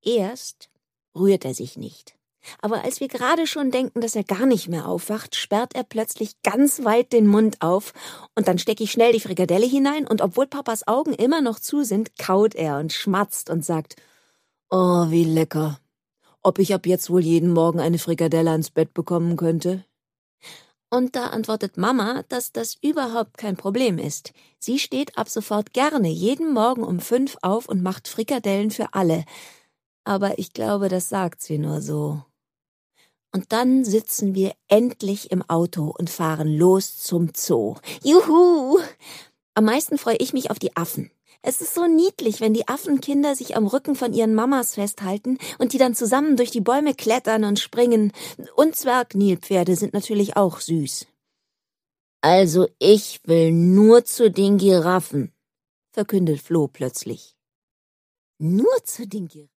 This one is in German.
Erst rührt er sich nicht. Aber als wir gerade schon denken, dass er gar nicht mehr aufwacht, sperrt er plötzlich ganz weit den Mund auf und dann stecke ich schnell die Frikadelle hinein und obwohl Papas Augen immer noch zu sind, kaut er und schmatzt und sagt, »Oh, wie lecker. Ob ich ab jetzt wohl jeden Morgen eine Frikadelle ans Bett bekommen könnte?« Und da antwortet Mama, dass das überhaupt kein Problem ist. Sie steht ab sofort gerne jeden Morgen um 5 auf und macht Frikadellen für alle. Aber ich glaube, das sagt sie nur so. Und dann sitzen wir endlich im Auto und fahren los zum Zoo. Juhu! Am meisten freue ich mich auf die Affen. Es ist so niedlich, wenn die Affenkinder sich am Rücken von ihren Mamas festhalten und die dann zusammen durch die Bäume klettern und springen. Und Zwergnilpferde sind natürlich auch süß. »Also ich will nur zu den Giraffen«, verkündet Flo plötzlich. »Nur zu den Giraffen?«